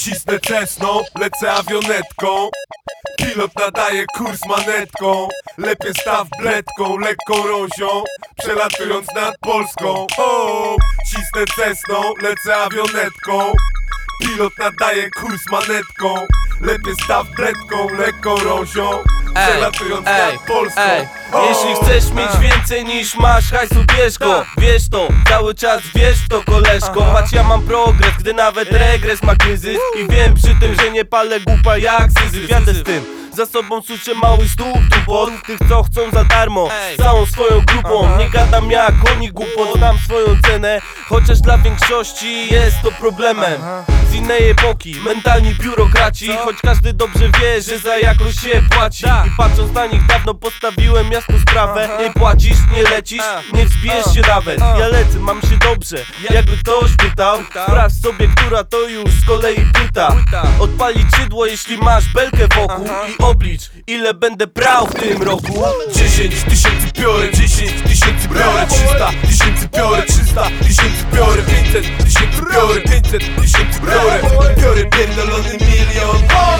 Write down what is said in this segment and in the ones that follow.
Cisnę czesną, lecę awionetką. Pilot nadaje kurs manetką. Lepiej staw bledką, lekką rąsią, przelatując nad Polską. O, cisnę czesną, lecę awionetką. Pilot nadaje kurs manetką. Lepiej staw bledką, lekką rąsią, przelatując nad Polską. Jeśli chcesz mieć więcej niż masz hajsu, bierz go. Wiesz to, cały czas wiesz to, koleżko. Patrz, ja mam progres, gdy nawet regres ma kryzys. I wiem przy tym, że nie palę głupa jak Syzyf. Jadę z tym, za sobą słyszę mały stóp tu tych co chcą za darmo, z całą swoją grupą. Nie gadam jak oni głupot, dam swoją cenę, chociaż dla większości jest to problemem. Z innej epoki, mentalni biurokraci, choć każdy dobrze wie, że za jakość się płaci. I patrząc na nich dawno postawiłem jasną sprawę. Nie płacisz, nie lecisz, nie wzbijesz się nawet. Ja lecę, mam się dobrze, jakby ktoś pytał. Sprawdź sobie, która to już z kolei płyta. Odpalić czydło, jeśli masz belkę wokół. I oblicz, ile będę brał w tym roku. 10 tysięcy biorę, 10 tysięcy biorę, 300 tysięcy biorę, 300 tysięcy biorę, 500 tysięcy biorę, 500 tysięcy biorę. Biorę pierdolony milion.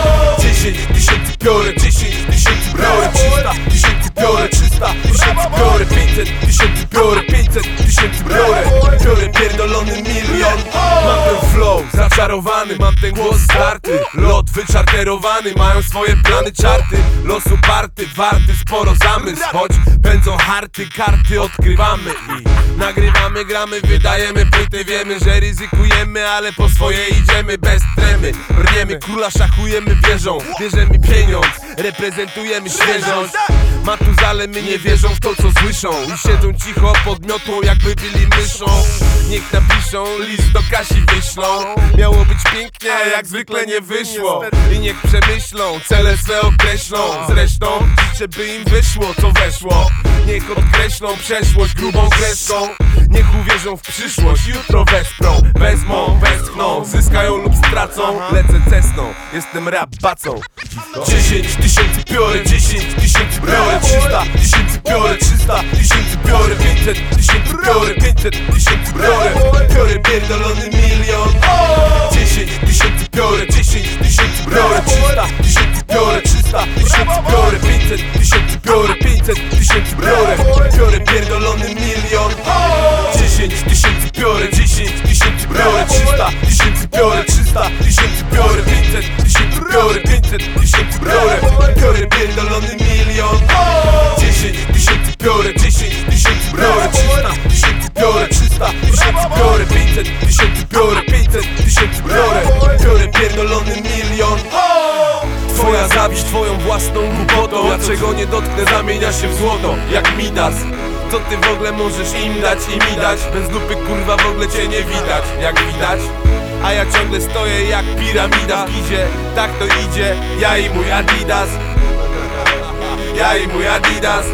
10 tysięcy biorę, 10 tysięcy biorę, 300 tysięcy biorę, 300 tysięcy biorę, 500 tysięcy biorę, 500 tysięcy biorę. Biorę pierdolony milion. Mam ten flow zaczarowany, mam ten głos starty. Lot wyczarterowany, mają swoje plany czarty. Los uparty, warty sporo zamysł. Choć pędzą harty, karty odkrywamy i nagrywamy, gramy, wydajemy płyty. Wiemy, że ryzykujemy, ale po swoje idziemy bez tremy. Brniemy, króla szachujemy wieżą. Bierzemy pieniądz, reprezentujemy świeżość. Matuzale my nie wierzą w to co słyszą i siedzą cicho pod miotłą jakby byli myszą. Niech napiszą, list do Kasi wyślą. Miało być pięknie, jak zwykle nie wyszło. I niech przemyślą, cele swe określą. Zresztą życzę by im wyszło co weszło. Niech odkreślą przeszłość grubą kreską. Niech uwierzą w przyszłość, jutro wesprą. Wezmą, westchną, zyskają lub stracą. Lecę cesną, jestem rabacą. 10 tysięcy biorę, 10 tysięcy biorę, 300 tysięcy biorę, 300 tysięcy biorę, 500 tysięcy biorę, 500 tysięcy biorę. Biorę pierdolony milion. 10 tysięcy biorę, 10 tysięcy biorę, 300 tysięcy biorę, 300 tysięcy biorę, 500 tysięcy biorę, 500 tysięcy biorę. Biorę pierdolony milion. 10 tysięcy biorę, 10 tysięcy biorę, 300 tysięcy biorę, 300 tysięcy biorę, 500 tysięcy biorę, 500 tysięcy biorę. Biorę pierdolony milion. 10 tysięcy biorę, 10 tysięcy biorę, 300 tysięcy biorę, 300 tysięcy biorę, 500 tysięcy biorę, 500 tysięcy biorę. Biorę pierdolony milion. Twoja zawiść twoją własną głupotą. Ja czego nie dotknę zamienia się w złoto, jak Midas. Co ty w ogóle możesz im dać i mi dać? Bez dupy kurwa w ogóle cię nie widać, jak widać. A ja ciągle stoję jak piramida w gizie. Tak to idzie, ja i mój Adidas. Ja i mój Adidas.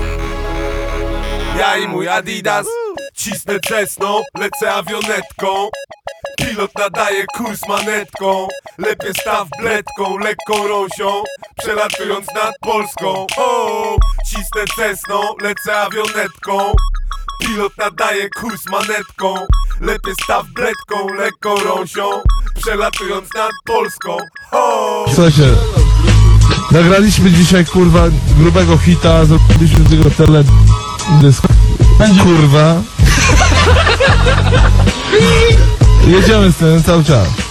Ja i mój Adidas. Cisnę czesną, lecę awionetką. Pilot nadaje kurs manetką. Lepiej staw bledką, lekką rąsią, przelatując nad Polską. O, cisnę czesną, lecę awionetką. Pilot nadaje kurs manetką. Lepiej staw bledką, lekką rąsią, przelatując nad Polską. O. Słuchajcie, nagraliśmy dzisiaj kurwa grubego hita, zrobiliśmy z tego teledysk. Kurwa. Jedziemy z tym cały czas.